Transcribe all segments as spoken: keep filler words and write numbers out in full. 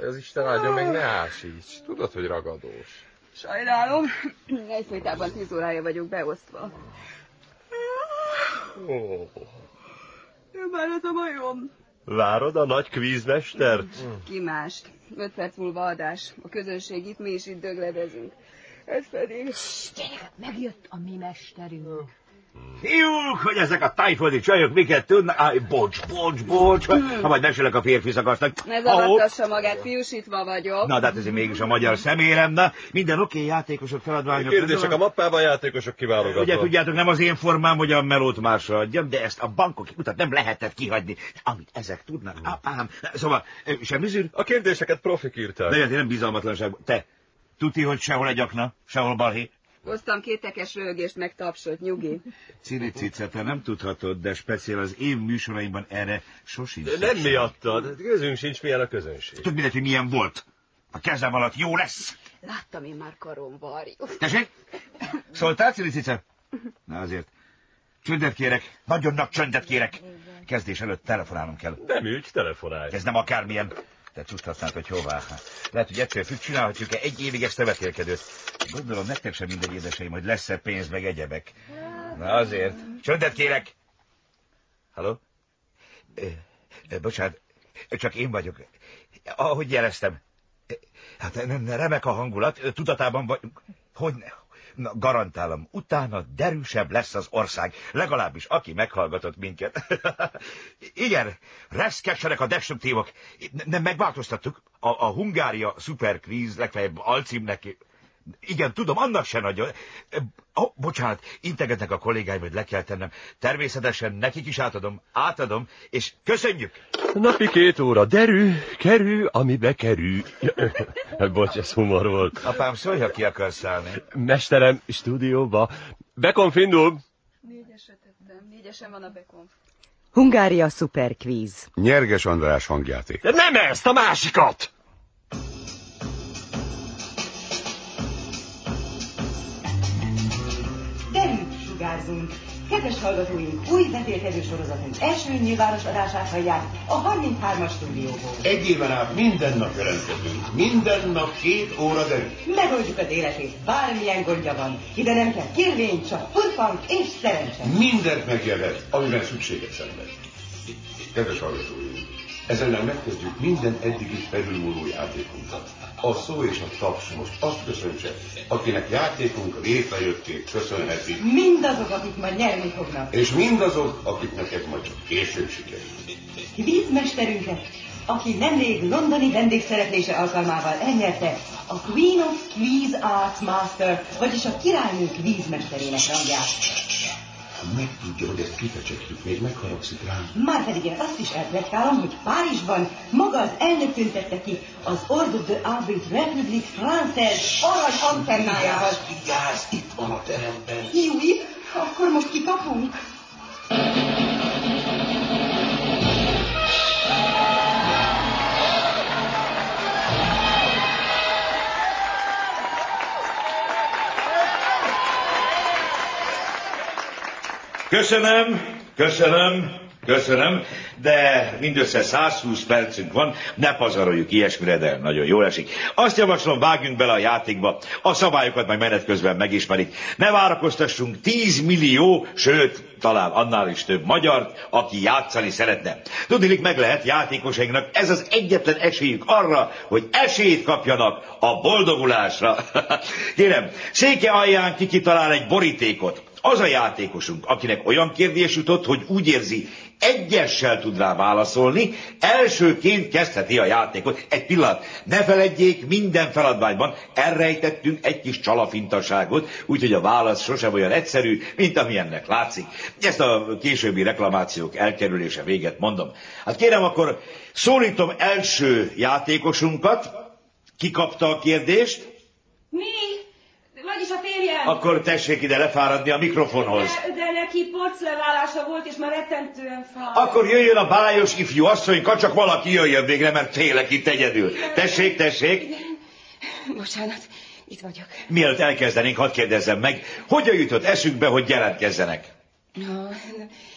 Jaj, az Isten áldja meg, ne ásíts. Tudod, hogy ragadós. Sajnálom, egyfolytában tíz órája vagyok beosztva. Oh. Jön már ez a majom. Várod a nagy kvízmestert? Ki mást? Öt perc múlva adás. A közönség itt, mi is itt dögledezünk. Ez pedig... Gyere, megjött a mi mesterünk. Fiúk, hogy ezek a tájföldi csajok miket tudnak? Áj, bocs, bocs, bocs, ha majd mesélek a férfi szakasznak. Ne zavartassa magát, fiúsítva vagyok. Na, de hát ezért mégis a magyar szemérem, na. Minden oké, okay, játékosok, feladványok. Kérdések a mappában, játékosok kiválogatva. Ugye tudjátok, nem az én formám, hogy a melót másra adjam, de ezt a bankok utat nem lehetett kihagyni. Amit ezek tudnak, hmm. ám. Szóval, semmi zűr? A kérdéseket profik írták. De nem bizalmatlanság. Te, tuti, hogy sehol egy akna, sehol balhé. Hoztam kétekes röhögést, meg tapsot, nyugi. Cinicice, te nem tudhatod, de speciál az én műsoraimban erre sosincs. Nem miattad, közünk sincs, milyen a közönség. Tudod, mindegy, hogy milyen volt. A kezem alatt jó lesz. Láttam én már karom varjú. Tessék? Szóltál, Cinicice? Na azért. Csöndet kérek, nagyon nagy csöndet kérek. Kezdés előtt telefonálnom kell. Nem ügy, telefonálj. Ez nem akármilyen. Te tudhatnád, hogy hová. Lehet, hogy egyszer függ, csinálhatjuk-e egy évig ezt a vetélkedőt. Gondolom, nektek sem mindegy, édeseim, hogy lesz-e pénz, meg egyebek. Na azért. Csöndet kérek! Halló? Bocsánat, csak én vagyok. Ahogy jeleztem. Hát remek a hangulat, tudatában vagyunk. Hogyne? Na, garantálom, utána derűsebb lesz az ország, legalábbis aki meghallgatott minket. Igen, reszkessenek a destruktívok. Nem megváltoztattuk. A, a Hungária szuperkvíz legfeljebb alcímnek. Igen, tudom, annak se nagyon. Oh, bocsánat, integetnek a kollégáim, hogy le kell tennem. Természetesen nekik is átadom, átadom, és köszönjük! Napi két óra, derű, kerül, ami bekerül. Bocs, ez humor volt. Apám, szólj, ha ki akarsz szállni. Mesterem, stúdióba. Bekonf indul. Négyesre tettem, négyesen van a bekonf. Hungária szuperkvíz. Nyerges András hangjáték. De nem ezt, a másikat! Derűt sugárzunk. Kedves hallgatóink, új vetélkedő sorozatunk első nyilvános adását hallják a harminchármas stúdióból. Egy éven át minden nap jelentkezünk. Minden nap két óra derű. Megoldjuk az életét, bármilyen gondja van. Ide nem kell kérvény, csak furfang és szerencse. Mindent megjelent, amiben szükséget szenved. Kedves hallgatóink, ezennel megkezdjük minden eddigi felülmúló játékunkat. A szó és a taps most azt köszöntse, akinek játékunk létrejöttét köszönheti. Mindazok, akik majd nyerni fognak. És mindazok, akiknek ez majd csak később sikerül. Kvízmesterünket, aki nemrég londoni vendégszereplése alkalmával elnyerte a Queen of Quiz Arts Master, vagyis a királynő kvízmesterének rangját. Megtudja, hogy ezt kifecsektük, még megharagszik rám. Márpedig én azt is elpletykálom, hogy Párizsban maga az elnök tüntette ki az Ordre de Arbitre République Française arany antennájával. Vigyázz, vigyázz, itt van a teremben. Júj, akkor most kikapunk. Köszönöm, köszönöm, köszönöm, de mindössze százhúsz percünk van, ne pazaroljuk ilyesmire, de nagyon jól esik. Azt javaslom, vágjunk bele a játékba, a szabályokat majd menet közben megismerik. Ne várakoztassunk tíz millió, sőt, talán annál is több magyart, aki játszani szeretne. Tudniillik, meg lehet játékosainknak, ez az egyetlen esélyük arra, hogy esélyt kapjanak a boldogulásra. Kérem, széke alján ki kitalál egy borítékot. Az a játékosunk, akinek olyan kérdés jutott, hogy úgy érzi, egyessel tud rá válaszolni, elsőként kezdheti a játékot. Egy pillanat, ne feledjék, minden feladványban elrejtettünk egy kis csalafintaságot, úgyhogy a válasz sosem olyan egyszerű, mint amilyennek látszik. Ezt a későbbi reklamációk elkerülése véget mondom. Hát kérem, akkor szólítom első játékosunkat. Ki kapta a kérdést? Mi? Vagyis a férjem. Akkor tessék ide lefáradni a mikrofonhoz. De, de neki porcleválása volt, és már rettentően fáj. Akkor jöjjön a bájos ifjú asszonyka, csak valaki jöjjön végre, mert félek itt egyedül. Tessék, tessék. Igen. Bocsánat, itt vagyok. Mielőtt elkezdenénk, hadd kérdezzem meg, hogyan jutott eszükbe, hogy jelentkezzenek? No,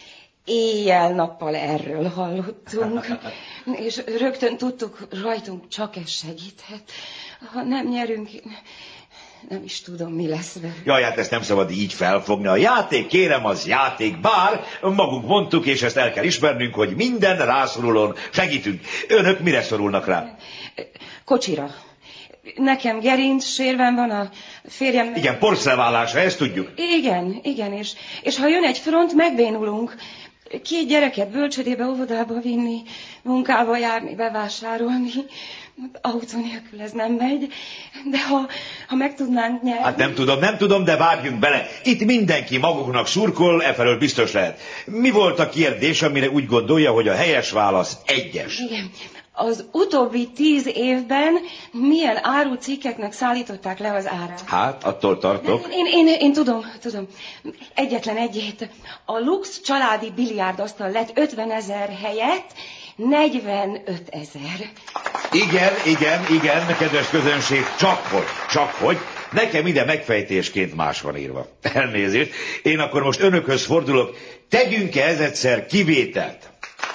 éjjel-nappal erről hallottunk, és rögtön tudtuk, rajtunk csak ez segíthet. Ha nem nyerünk, nem is tudom, mi lesz vele. Jaj, hát ezt nem szabad így felfogni. A játék, kérem, az játék, bár magunk mondtuk, és ezt el kell ismernünk, hogy minden rászorulón segítünk. Önök mire szorulnak rá? Kocsira. Nekem gerinc sérvem van, a férjem... Igen, porcelválásra, ezt tudjuk. Igen, igen, és, és ha jön egy front, megbénulunk. Két gyereket bölcsödébe, óvodába vinni, munkába járni, bevásárolni. Autó nélkül ez nem megy, de ha, ha meg tudnánk nyerni... Hát nem tudom, nem tudom, de vágjunk bele. Itt mindenki maguknak szurkol, efelől biztos lehet. Mi volt a kérdés, amire úgy gondolja, hogy a helyes válasz egyes? Igen. Az utóbbi tíz évben milyen árucikkeknek szállították le az árát? Hát, attól tartok. Én, én, én, én tudom, tudom. Egyetlen egyét. A Lux családi biliárdasztal lett ötvenezer helyett negyvenöt ezer. Igen, igen, igen, kedves közönség, csak hogy, csak hogy. Nekem ide megfejtésként más van írva. Elnézést. Én akkor most önökhöz fordulok. Tegyünk-e ez egyszer kivételt?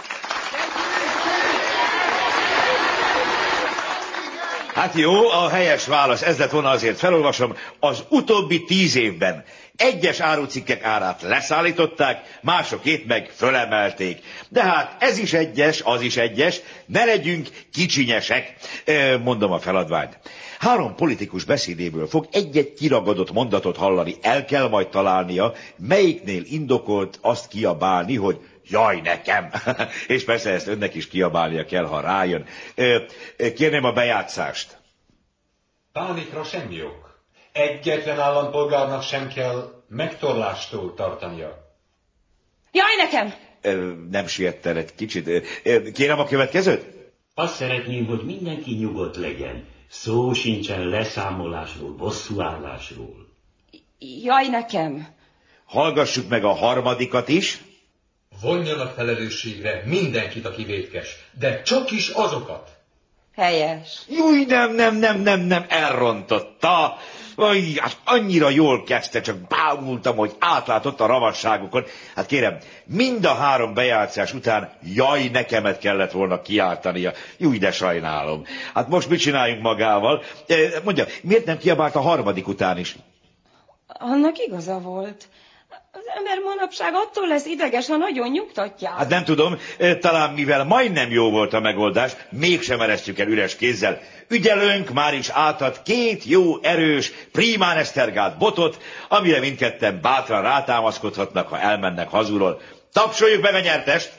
Hát jó, a helyes válasz, ez lett volna, azért felolvasom. Az utóbbi tíz évben egyes árucikkek árát leszállították, másokét meg fölemelték. De hát ez is egyes, az is egyes, ne legyünk kicsinyesek, mondom a feladványt. Három politikus beszédéből fog egy-egy kiragadott mondatot hallani, el kell majd találnia, melyiknél indokolt azt kiabálni, hogy jaj, nekem! És persze ezt önnek is kiabálnia kell, ha rájön. Kérném a bejátszást. Pánikra semmi ok. Egyetlen állampolgárnak sem kell megtorlástól tartania. Jaj, nekem! Nem siettem egy kicsit. Kérem a következőt? Azt szeretném, hogy mindenki nyugodt legyen. Szó sincsen leszámolásról, bosszúállásról. Jaj, nekem! Hallgassuk meg a harmadikat is. Vonjanak felelősségre mindenkit, aki vétkes, de csak is azokat. Helyes. Júj, nem, nem, nem, nem, nem, elrontotta. Aj, hát annyira jól kezdte, csak bámultam, hogy átlátott a ravasságokon. Hát kérem, mind a három bejátszás után jaj, nekemet kellett volna kiáltania. Júj, de sajnálom. Hát most mit csináljunk magával? Mondja, miért nem kiabált a harmadik után is? Annak igaza volt. Az ember manapság attól lesz ideges, ha nagyon nyugtatják. Hát nem tudom, talán mivel majdnem jó volt a megoldás, mégsem eresztjük el üres kézzel. Ügyelőnk már is átad két jó, erős, primán esztergált botot, amire mindketten bátran rátámaszkodhatnak, ha elmennek hazulról. Tapsoljuk meg a nyertest!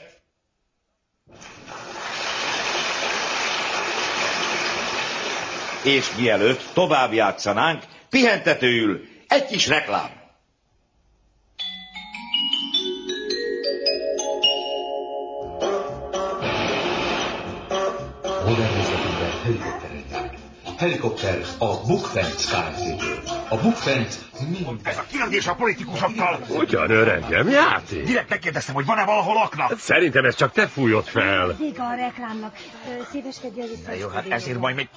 És mielőtt tovább játszanánk, pihentetőül egy kis reklám. Modernizatúra helikopteren jár. Helikopter a Bukfenc Kft-től. A Bukfenc mind... Ez a kérdés a politikusokkal. Hogyan, öregem, játék? Direkt megkérdeztem, hogy van-e valahol laknak. Szerintem ez csak te fújod fel. Vége a reklámnak. Szíveskedjél vissza. Jó, hát ezért majd még...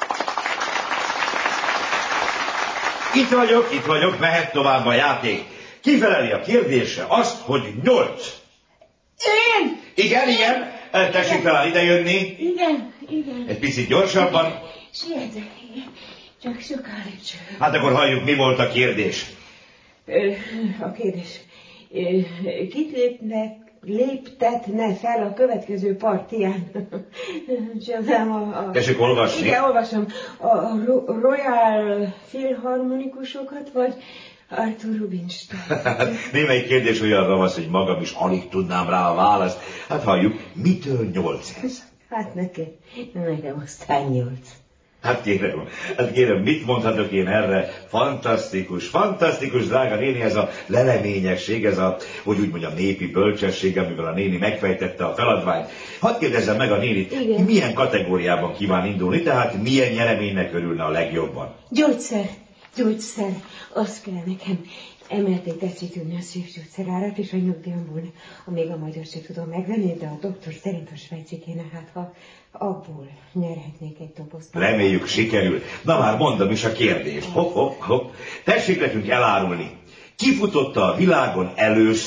Itt vagyok, itt vagyok, mehet tovább a játék. Kifeleli a kérdésre azt, hogy nyolc. Én! Igen, igen. Tessék talán idejönni. Igen, igen. Egy picit gyorsabban. Sietek, igen. Csak sokáig csak. Hát akkor halljuk, mi volt a kérdés. A kérdés. Kit lépnek, léptetne fel a következő partiján? Csodálom a... a... Tessék olvasni. Igen, olvasom. A, a Royal Filharmonikusokat, vagy Arthur Rubinstein? Némelyik kérdés olyan ravasz, hogy magam is alig tudnám rá a választ. Hát halljuk, mitől nyolc ez? Hát nekem, nekem aztán nyolc. Hát kérem, hát kérem, mit mondhatok én erre? Fantasztikus, fantasztikus, drága néni, ez a leleményesség, ez a, hogy úgy mondjam, népi bölcsesség, amivel a néni megfejtette a feladványt. Hadd kérdezzem meg a nénit, igen, milyen kategóriában kíván indulni, tehát milyen nyereménynek örülne a legjobban? Gyógyszer, gyógyszer, az kell nekem. Emelték tetszik tudni a szívgyógyszerárat, és a nyugdíjamból, amíg a magyar se tudom megvenni, de a doktor szerint a svájci kéne, hát ha abból nyerhetnék egy dobozt. Reméljük sikerül. Na már mondom is a kérdést. Hopp, hopp, hopp. Tessék nekünk elárulni. Ki futotta a világon először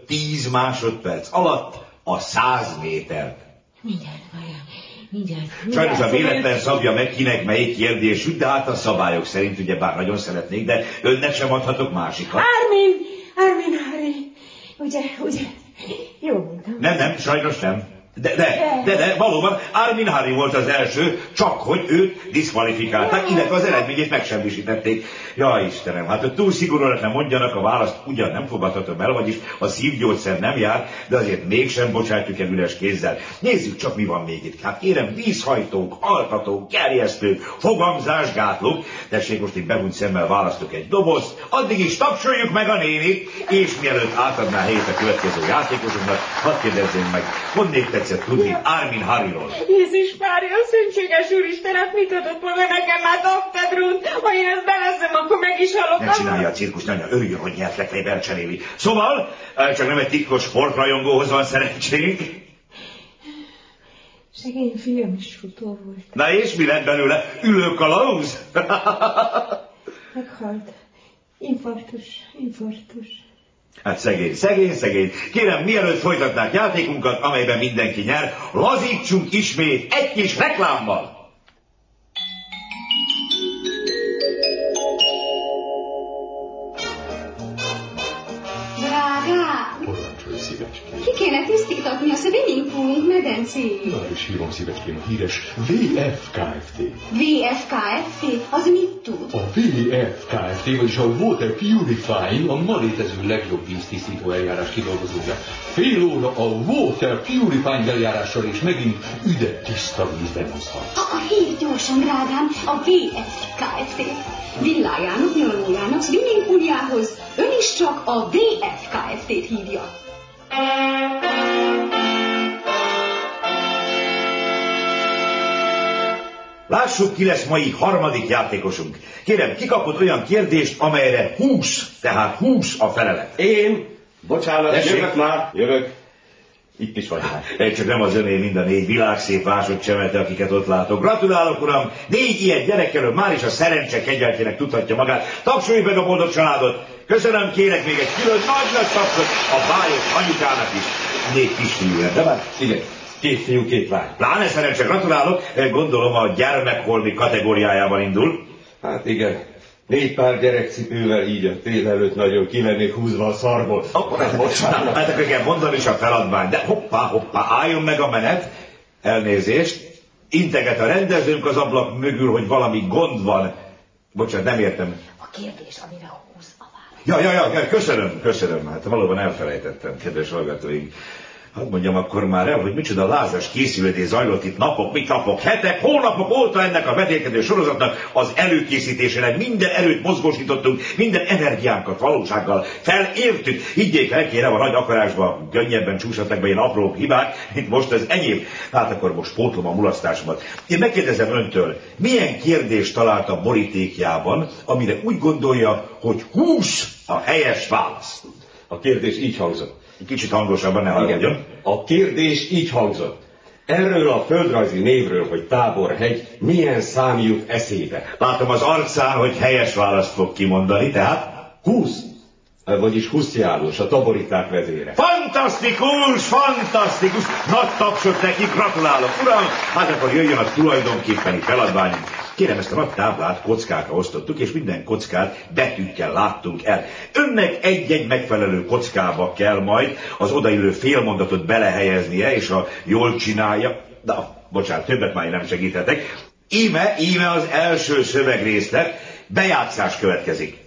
tíz másodperc alatt a száz métert. Mindjárt, várjál. Mindjárt. Sajnos a véletlen szabja meg, kinek melyik kérdés jut, de hát a szabályok szerint ugye bár nagyon szeretnék, de önnek sem adhatok másikat. Armin! Armin Harry! Ugye, ugye? Jó mondtam. Nem, nem, sajnos nem. De, de, de, de, valóban Armin Harry volt az első, csak hogy őt diszkvalifikálták, illetve az eredményét megsemmisítették. Ja, Istenem, hát hogy túl szigorúan nem mondjanak, a választ ugyan nem fogadhatom el, vagyis a szívgyógyszer nem jár, de azért mégsem bocsátjuk el üres kézzel. Nézzük csak, mi van még itt. Hát kérem, vízhajtók, altatók, gerjesztők, fogamzásgátlók. Tessék, most itt behunyt szemmel választok egy dobozt, addig is tapsoljuk meg a nénit, és mielőtt átadná helyét a következő játékosunknak, hadd kérdezzünk meg, honnét tetszett tudni Armin Harryról? Jézus Mária, szentséges úristen, hát mit adott volna nekem már Dagtedrút? Ha én ezt beleszem, akkor meg is halok. Ne csinálja a cirkuszt, anya, örüljön, hogy nyert legfeljebb elcseréli. Szóval, csak nem egy titkos sportrajongóhoz van szerencsénk. Szegény fiam is futó volt. Na és mi lett belőle? Ülőkalauz? Meghalt. Infarktus, infarktus. Hát szegény, szegény, szegény. Kérem, mielőtt folytatnák játékunkat, amelyben mindenki nyer, lazítsunk ismét egy kis reklámmal. Drágám! Parancsolj, szívecském. Ki kéne tisztítatni a swimming poolunk medencéjét? Már is hívom, szívecském, a híres vé ef Kft. vé ef Kft? Az mit tud? A vé ef Kft, vagyis a Water Purifying, a ma létező legjobb víztisztító eljárás kidolgozója. Fél óra a Water Purifying eljárással, és megint üde tiszta vízben hozhat. Akkor hívj gyorsan, drágám, a vé ef Kft. Villájának, nyaralójának, swimming pooljához ön is csak a vé ef Kft-t hívja. Lássuk, ki lesz mai harmadik játékosunk. Kérem, ki kapott olyan kérdést, amelyre húsz, tehát húsz a felelet. Én? Bocsánat, Tessék? jövök már, jövök. Itt is vagyok. Egy csak nem az öné mind a négy világszép vásott csemete, akiket ott látok. Gratulálok, uram! Négy ilyen gyerekkelő már is a szerencse kegyelkének tudhatja magát. Tapsoljuk meg a boldog családot! Köszönöm, kérek még egy külön nagy-nagy tapsot a bájos anyukának is. Négy kisfiú, de már? Igen. Két fiú, két lány. Pláne szerencse, gratulálok. Gondolom a gyermekholmi kategóriájában indul. Hát igen. Négy pár gyerekcipővel így a tél előtt nagyon ki lennék húzva a szarból. Oh, bocsánat, hát akkor kell mondani is a feladvány, de hoppá, hoppá, álljon meg a menet. Elnézést. Integet a rendezőnk az ablak mögül, hogy valami gond van. Bocsánat, nem értem. A kérdés, amire húz a válasz. Ja, ja, ja, köszönöm, köszönöm. Hát valóban elfelejtettem, kedves hallgatóink. Hadd mondjam akkor már el, hogy micsoda lázas készülődés zajlott itt napok, mit napok, hetek, hónapok óta ennek a vetélkedő sorozatnak az előkészítésére. Minden erőt mozgósítottunk, minden energiánkat valósággal felértük. Higgyék el, kérem, a nagy akarásba könnyebben csúshatnak be ilyen apró hibák, mint most az enyém. Hát akkor most pótlom a mulasztásomat. Én megkérdezem öntől, milyen kérdést talált a borítékjában, amire úgy gondolja, hogy húsz a helyes válasz? A kérdés így hangzott. Kicsit hangosabban ne hallgadjon. A kérdés így hangzott. Erről a földrajzi névről, hogy Táborhegy, milyen szám jut eszébe? Látom az arcán, hogy helyes választ fog kimondani, tehát húsz. Vagyis Huszti János, a taboriták vezére. Fantasztikus, fantasztikus! Nagy tapsot neki, gratulálok, uram! Hát akkor jöjjön a tulajdonképpeni feladványunk. Kérem, ezt a nagy táblát kockákra osztottuk, és minden kockát betűkkel láttunk el. Önnek egy-egy megfelelő kockába kell majd az odaillő félmondatot belehelyeznie, és ha jól csinálja... Na, bocsánat, többet már nem segíthetek. Íme, íme az első szövegrészlet, bejátszás következik.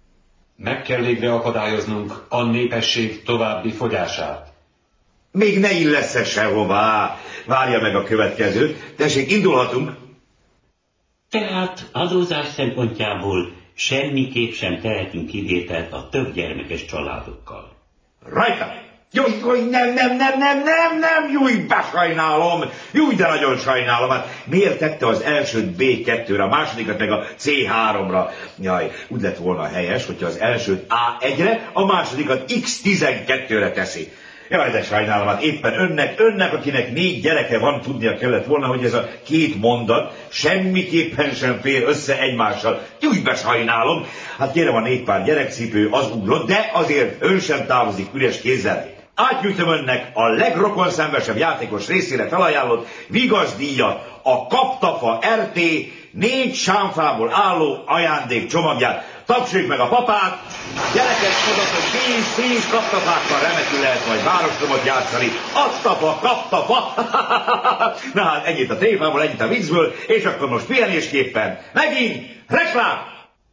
Meg kell végre akadályoznunk a népesség további fogyását. Még ne illesz sehová. Várja meg a következőt. Tessék, indulhatunk. Tehát adózás szempontjából semmiképp sem tehetünk kivételt a több gyermekes családokkal. Rajta! Júj, júj, nem, nem, nem, nem, nem, nem, júj, besajnálom! Júj, de nagyon sajnálom, hát miért tette az elsőt bé kettőre, a másodikat meg a cé háromra? Jaj, úgy lett volna helyes, hogyha az elsőt á egyre, a másodikat iksz tizenkettőre teszi. Jaj, de sajnálom, hát éppen önnek, önnek, akinek négy gyereke van, tudnia kellett volna, hogy ez a két mondat semmiképpen sem fér össze egymással. Úgy besajnálom. Hát kérem, a négy pár gyerekcipő az ugrott, de azért ön sem távozik üres kézzel. Átnyújtom önnek a legrokonszenvesebb játékos részére felajánlott vigaszdíjat, a Kaptafa er té négy sámfából álló ajándék csomagját. Tapsoljuk meg a papát, gyerekek, tudatok, ti is, ti is kaptafákkal remekül lehet majd városromot játszani. Adtafa, kaptafa! Na hát ennyit a tréfából, ennyit a viccből, és akkor most pihenésképpen megint reklám!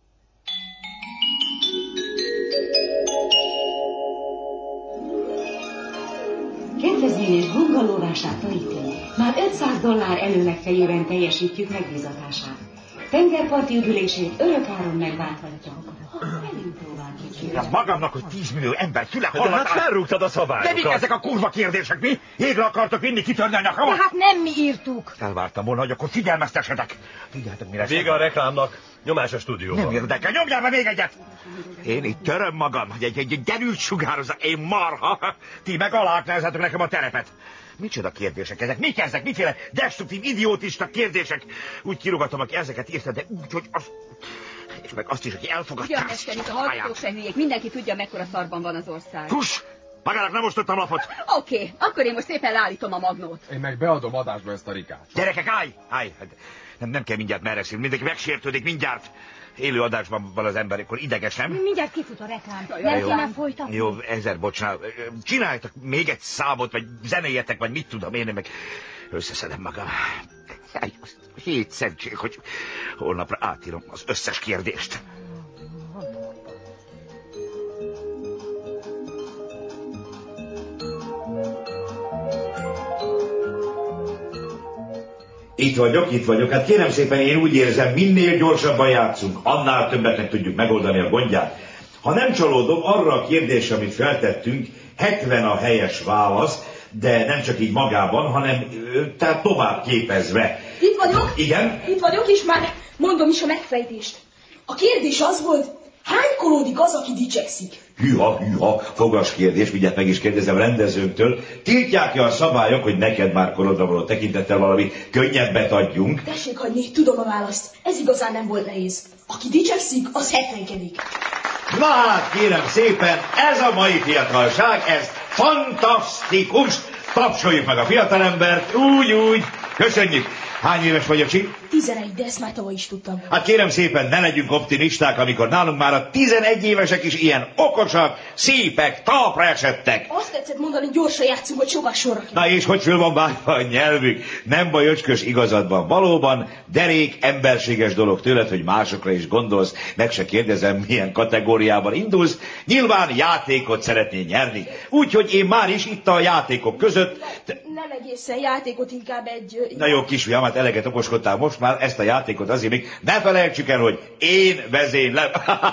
Kedvezményes bungalóvásár Tahitén. Már ötszáz dollár előlegfejében teljesítjük megbízatását. Tengerparti üdülését örökáron megválthatja. Magamnak, hogy tízmillió ember füle hallgatás. De hát felrúgtad a szabályokat. De mik ezek a kurva kérdések, mi? Égre akartok vinni, kitörni a nyakamat? De hát nem mi írtuk. Elvártam volna, hogy akkor figyelmeztessetek. Tudjátok, mire Vége a reklámnak. Nyomás a stúdióban. Nem érdekel, nyomjál be még egyet! Én itt töröm magam, hogy egy, egy, egy derült sugározza, én marha. Ti meg aláknázzátok nekem a terepet. Micsoda kérdések ezek? Mik ezek? Miféle destruktív, idiótista kérdések? Úgy kirugatom, aki ezeket írta, de úgy, hogy az... És meg azt is, hogy elfogadták. Ugyan, mester, itt a hallgatók se hülyék. Mindenki tudja, mekkora szarban van az ország. Kuss! Magának nem osztottam lapot. Oké, okay, akkor én most szépen leállítom a magnót. Én meg beadom adásba ezt a rikát. Gyerekek, állj! Állj! Nem, nem kell mindjárt merre szívni. Mindenki megsértődik mindjárt. Élő adásban van az ember, akkor ideges, nem? Mindjárt kifut a reklám. Ja, nem jó. kéne folytatni. Jó, ezer bocsánat. Csináljatok még egy számot, vagy zenéjetek, vagy mit tudom én, meg összeszedem magam. Hét szentség, hogy holnapra átírom az összes kérdést. Itt vagyok, itt vagyok. Hát kérem szépen, én úgy érzem, minél gyorsabban játszunk, annál többetnek tudjuk megoldani a gondját. Ha nem csalódom, arra a kérdésre, amit feltettünk, hetven a helyes válasz, de nem csak így magában, hanem tehát tovább képezve. Itt vagyok? Igen? Itt vagyok, és már mondom is a megfejtést. A kérdés az volt, hánykorodik az, aki dicsekszik? Hűha, hűha, fogas kérdés, mindjárt meg is kérdezem rendezőnktől. Tiltják-e a szabályok, hogy neked már korodra való tekintettel valami könnyebbet adjunk? Tessék hagyni, tudom a választ. Ez igazán nem volt nehéz. Aki dicsekszik, az hetvenkedik. Na hát, kérem szépen, ez a mai fiatalság, ez fantasztikus! Tapsoljuk meg a fiatalembert, úgy, úgy. Köszönjük. Hány éves vagy, öcsi? tizenegy, de ezt már tavaly is tudtam. Hát kérem szépen, ne legyünk optimisták, amikor nálunk már a tizenegy évesek is ilyen okosak, szépek, talpra esettek. Azt tetszett mondani, gyorsan játszunk, hogy sokat sorra kell. Na és hogy föl van vágva a nyelvük? Nem baj, öcskös, igazadban valóban, derék, emberséges dolog tőled, hogy másokra is gondolsz, meg se kérdezem, milyen kategóriában indulsz. Nyilván játékot szeretnél nyerni. Úgyhogy én már is itt a játékok között... Te... Nem egészen játékot, inkább egy... Na jó, kisfiam, hát eleget okoskodtál most már, ezt a játékot azért még ne felejtsük el, hogy én vezénylem.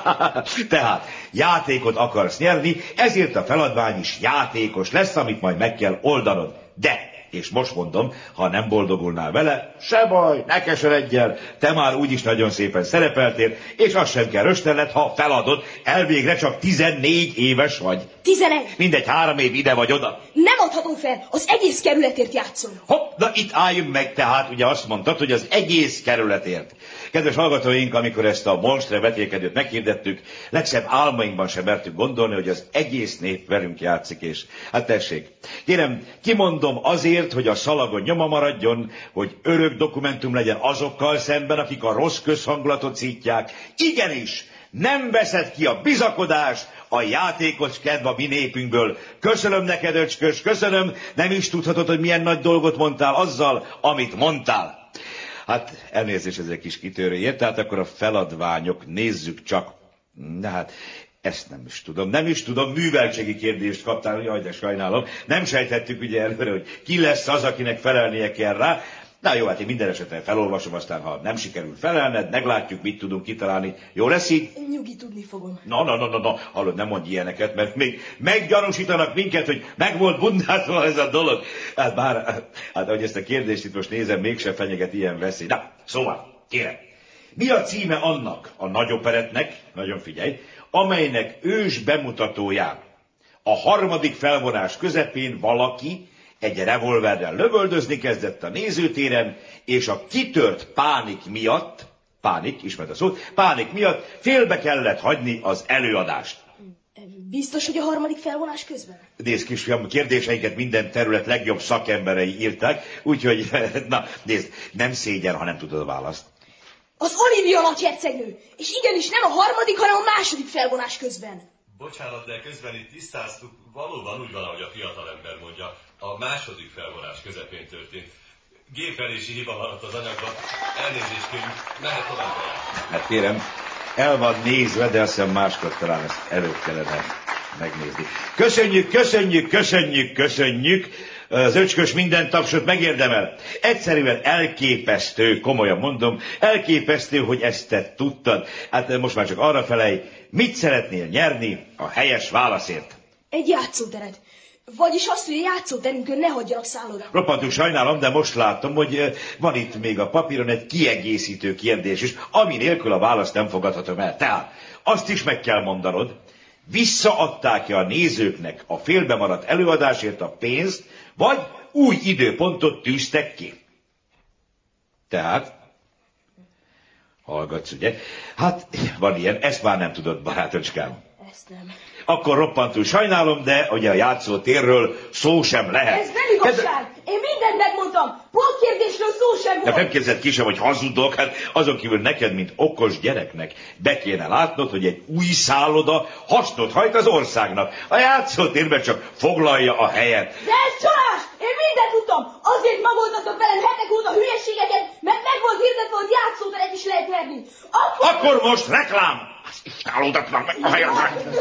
Tehát játékot akarsz nyerni, ezért a feladvány is játékos lesz, amit majd meg kell oldanod. De, és most mondom, ha nem boldogulnál vele, se baj, ne keseredjél, te már úgyis nagyon szépen szerepeltél, és az sem kell röstelled, ha feladod, elvégre csak tizennégy éves vagy. tizenegy. Mindegy, három év ide vagy oda. Nem adhatom fel, az egész kerületért játszom. Hopp, na itt álljunk meg, tehát ugye azt mondtad, hogy az egész kerületért. Kedves hallgatóink, amikor ezt a monstre vetélkedőt meghirdettük, legszebb álmainkban sem mertük gondolni, hogy az egész nép velünk játszik, és hát tessék. Kérem, kimondom azért, hogy a szalagon nyoma maradjon, hogy örök dokumentum legyen azokkal szemben, akik a rossz közhangulatot szítják. Igenis, nem veszed ki a bizakodás, a játékos kedv a mi népünkből. Köszönöm neked, öcskös, köszönöm, nem is tudhatod, hogy milyen nagy dolgot mondtál azzal, amit mondtál. Hát elnézést, ez egy kis kitörőért, tehát akkor a feladványok, nézzük csak. Na hát, ezt nem is tudom, nem is tudom, műveltségi kérdést kaptál, jaj, de sajnálom. Nem sejtettük ugye előre, hogy ki lesz az, akinek felelnie kell rá. Na jó, hát én minden esetben felolvasom, aztán ha nem sikerül felelned, meglátjuk, mit tudunk kitalálni. Jó lesz így? Nyugi, tudni fogom. Na, na, na, na, na, hallod, nem mondj ilyeneket, mert még meggyanúsítanak minket, hogy meg volt bundázva ez a dolog. Hát bár, hát ahogy ezt a kérdést itt most nézem, mégsem fenyeget ilyen veszély. Na, szóval, kérem, mi a címe annak a nagy operettnek, nagyon figyelj, amelynek ős bemutatóján A harmadik felvonás közepén valaki egy revolverrel lövöldözni kezdett a nézőtéren, és a kitört pánik miatt, pánik, ismert a szót, pánik miatt félbe kellett hagyni az előadást. Biztos, hogy a harmadik felvonás közben? Nézd, kisfiam, kérdéseiket minden terület legjobb szakemberei írták, úgyhogy, na, nézd, nem szégyen, ha nem tudod a választ. Az Olivia nagyhercegnő, és igenis nem a harmadik, hanem a második felvonás közben. Bocsánat, de közben itt tisztáztuk, valóban úgy van, ahogy a fiatalember mondja, a második felvonás közepén történt. Gépelési hiba maradt az anyagban, elnézést kérjük, mehet tovább. Hát kérem, el van nézve, de azt hiszem máskor talán ezt előbb kellene megnézni. Köszönjük, köszönjük, köszönjük, köszönjük. Az öcskös minden tapsot megérdemel. Egyszerűen elképesztő, komolyan mondom, elképesztő, hogy ezt te tudtad. Hát most már csak arra felej, mit szeretnél nyerni a helyes válaszért? Egy játszóteret. Vagyis azt, hogy a játszóterünkön ne hagyjanak szálloda. Roppantú sajnálom, de most látom, hogy van itt még a papíron egy kiegészítő kérdés is, ami nélkül a választ nem fogadhatom el. Tehát azt is meg kell mondanod, visszaadták-e a nézőknek a félbemaradt előadásért a pénzt, vagy új időpontot tűztek ki. Tehát, hallgatsz, ugye? Hát, van ilyen, ezt már nem tudod, barátocskám. Ezt nem. Akkor roppantú sajnálom, de ugye a játszótérről szó sem lehet. Ez nem igazság! Én mindent megmondtam! Pontkérdésről szó sem volt! De nem képzeld ki sem, hogy hazudok, hát azon kívül neked, mint okos gyereknek be kéne látnod, hogy egy új szálloda hasznot hajt az országnak. A játszótérben csak foglalja a helyet. De ez csalás! Én mindent tudtam! Azért magoltatok velem hetek óta hülyeségeket, mert meg volt hirdetve, hogy játszóteret is lehet verni. Akkor... Akkor most reklám! Az istálódatlan meg a helyen.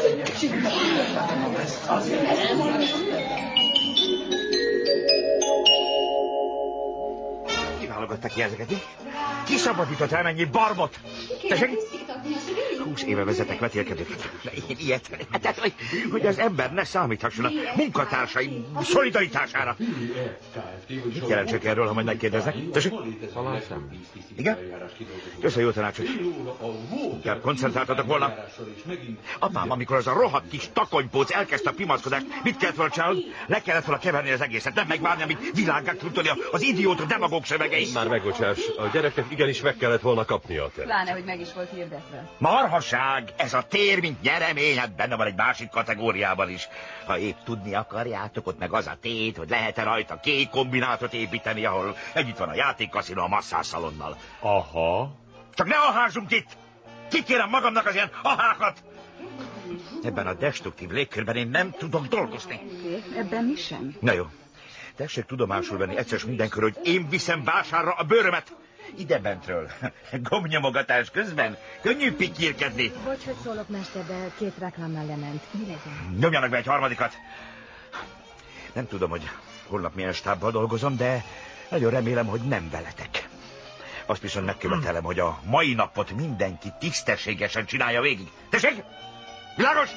Kiválogattak ki ezeket, mi? Ki szabadított el mennyi barbot? Tessék? Húsz éve vezetek vetélkedőket. De én ilyet, tehát, hogy, hogy az ember ne számíthasson a munkatársai szolidaritására. Mit jelentsek erről, ha majd megkérdeznek? Tessék? Igen? Köszönöm, jó tanácsot. Inkább koncentráltatok volna. Apám, amikor az a rohadt kis takonypóc elkezdte a pimaszkodást, mit kellett volna csinálni? Le kellett volna keverni az egészet, nem megvárni, amíg világgá tudni az idióta demagóg szövegei. Már megbocsáss, a gyereknek igenis meg kellett volna kapnia a teret. Pláne, hogy meg is volt hirdetve. Marhaság! Ez a tér, mint nyeremény, hát benne van egy másik kategóriában is. Ha épp tudni akarjátok, ott meg az a tét, hogy lehet-e rajta kék kombinátot építeni, ahol együtt van a játékkaszino a masszászalonnal. Aha. Csak ne aházunk itt! Kikérem magamnak az ilyen ahákat! Ebben a destruktív légkörben én nem tudok dolgozni. Oké, ebben mi sem. Na jó. Tessék tudomásul venni egyszer mindenkor, hogy én viszem vásárra a bőrömet. Ide bentről. Gomnyomogatás közben. Könnyű pikírkedni. Bocs, hogy szólok, mester, de két reklámnál lement. Mi legyen? Nyomjanak be egy harmadikat. Nem tudom, hogy holnap milyen stábbal dolgozom, de nagyon remélem, hogy nem veletek. Azt viszont megkövetelem, hogy a mai napot mindenki tisztességesen csinálja végig. Tessék? Világos?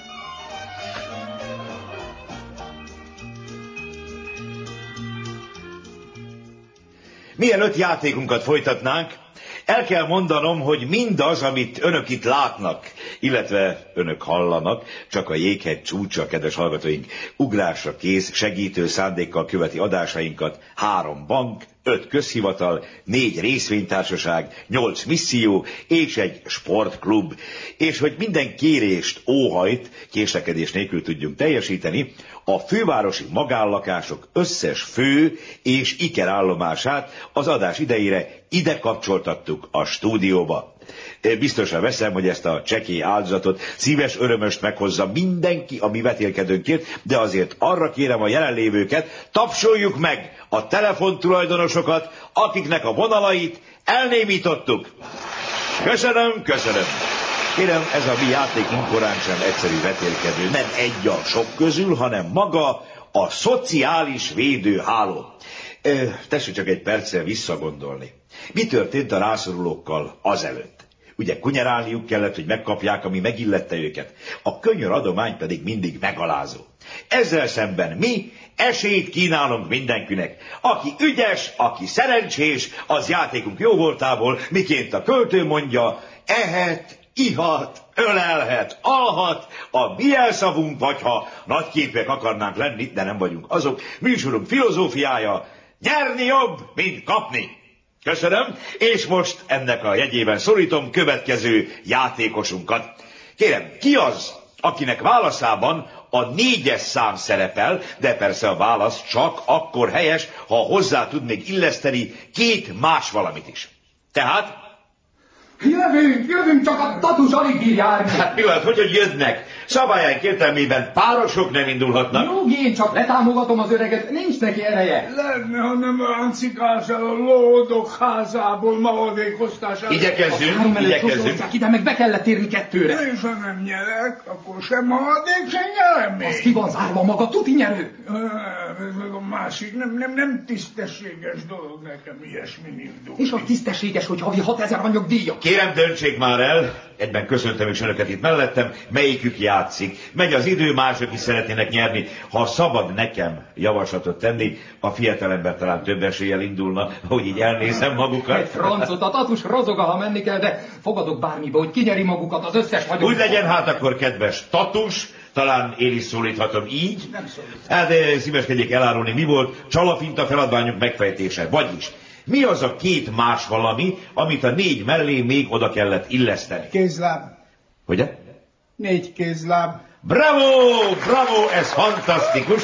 Mielőtt játékunkat folytatnánk, el kell mondanom, hogy mindaz, amit önök itt látnak, illetve önök hallanak, csak a jéghegy csúcsa, kedves hallgatóink, ugrásra kész, segítő szándékkal követi adásainkat, három bank, öt közhivatal, négy részvénytársaság, nyolc misszió és egy sportklub. És hogy minden kérést, óhajt, késlekedés nélkül tudjunk teljesíteni, a fővárosi magánlakások összes fő és ikerállomását az adás idejére ide kapcsoltattuk a stúdióba. Biztosan veszem, hogy ezt a csekély áldozatot szíves örömöst meghozza mindenki a mi vetélkedőnkért, de azért arra kérem a jelenlévőket, tapsoljuk meg a telefontulajdonosokat, akiknek a vonalait elnémítottuk. Köszönöm, köszönöm. Kérem, ez a mi játékunk korán sem egyszerű vetélkedő, nem egy a sok közül, hanem maga a szociális védőháló. Tessék csak egy percre visszagondolni. Mi történt a rászorulókkal azelőtt? Ugye kunyerálniuk kellett, hogy megkapják, ami megillette őket. A könyör adomány pedig mindig megalázó. Ezzel szemben mi esélyt kínálunk mindenkinek. Aki ügyes, aki szerencsés, az játékunk jóvoltából, miként a költő mondja, ehet, ihat, ölelhet, alhat, a mi elszavunk, vagy ha nagyképűek akarnánk lenni, de nem vagyunk azok, műsorunk filozófiája, nyerni jobb, mint kapni. Köszönöm, és most ennek a jegyében szólítom következő játékosunkat. Kérem, ki az, akinek válaszában a négyes szám szerepel, de persze a válasz csak akkor helyes, ha hozzá tud még illeszteni két más valamit is. Tehát... Jövünk, jövünk, csak a tatus alig bír járni. Hát pillanat, hogy, hogy jönnek? Szabályánk értelmében párosok nem indulhatnak. Nyugi, én csak letámogatom az öreget, nincs neki ereje. Lenne, ha nem ráncikálsz el a lódok házából maradékoztását. Igyekezzünk, igyekezzünk. Ide meg be kellett érni kettőre. És ha nem nyerek, akkor sem maradék, sem nyerem még. Az ki van zárva maga, tuti nyerő. Ez meg a másik, nem, nem, nem tisztességes dolog nekem ilyesmi indul. És az tisztességes, hogy havi hatezer anyag díjak. Kérem, döntsék már el, egyben köszöntöm is önöket itt mellettem, melyikük játszik. Megy az idő, mások is szeretnének nyerni. Ha szabad nekem javaslatot tenni, a fiatalember talán több eséllyel indulna, hogy így elnézem magukat. Egy francot, a tatus rozoga, ha menni kell, de fogadok bármibe, hogy kinyeri magukat az összes vagyon. Úgy legyen hát akkor, kedves tatus, talán én is szólíthatom így. Nem szólít. Hát de szíveskedjék elárulni, mi volt csalafinta feladványunk megfejtése. Vagyis, mi az a két más valami, amit a négy mellé még oda kellett illeszteni? Kézláb. Ugye? Négy kézláb. Bravo, bravo, ez fantasztikus.